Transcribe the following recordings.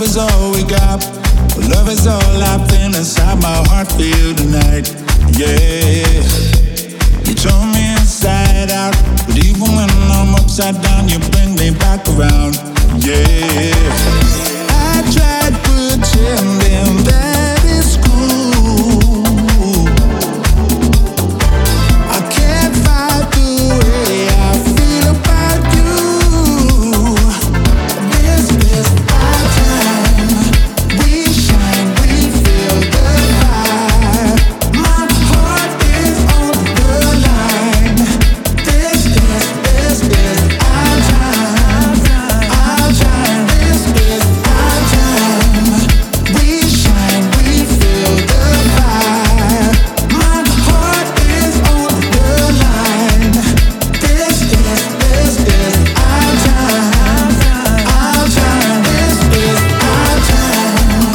is all we got. Love is all I feel inside my heart for you tonight. Yeah, you turn me inside out, but even when I'm upside down, you bring me back around. Yeah, I tried pretending that it's cool. I can't fight the way I feel about you. This is our time. We shine, we feel the fire. My heart is on the line. This is our time. Our time. This is our time. We shine, we feel the fire. My heart is on the line. This is our time. Our time. This is our time.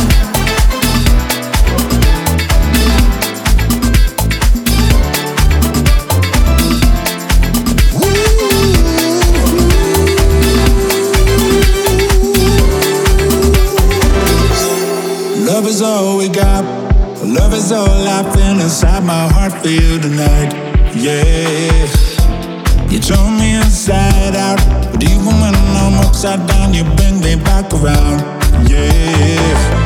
Love is all we got. Love is all I feel inside my heart for you tonight. Yeah, you turn me inside out, but even when I'm upside down, you bring me back around. Yeah.